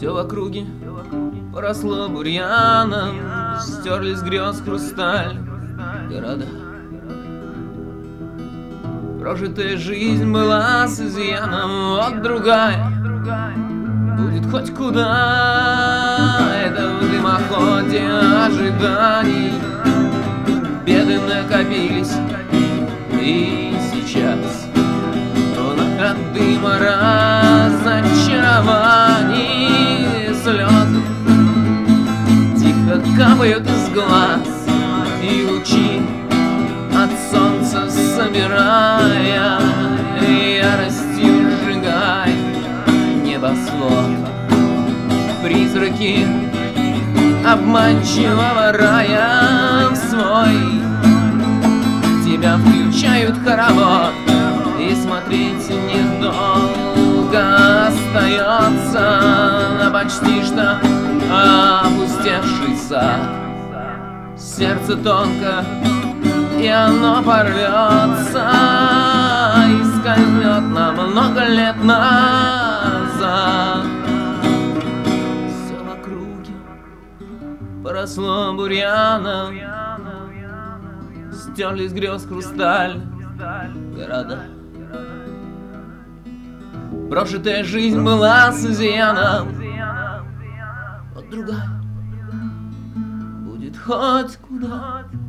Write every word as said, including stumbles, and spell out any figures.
Все в округе поросло бурьяном, стерлись грез хрусталь города. Прожитая жизнь была с изъяном, вот другая будет хоть куда. Это в дымоходе ожиданий беды накопились, и сейчас волна от дыма разочарований, слезы тихо капают из глаз, и лучи от солнца собирая, яростью сжигая небосвод. Призраки обманчивого рая в свой тебя включают хоровод, и смотреть недолго остается на почти что опустевший сад. Сердце тонко, и оно порвется и скользнет на много лет назад. Все в округе поросло бурьяном, стерлись грез хрусталь города. Прожитая жизнь была с изъяном, вот другая будет хоть куда.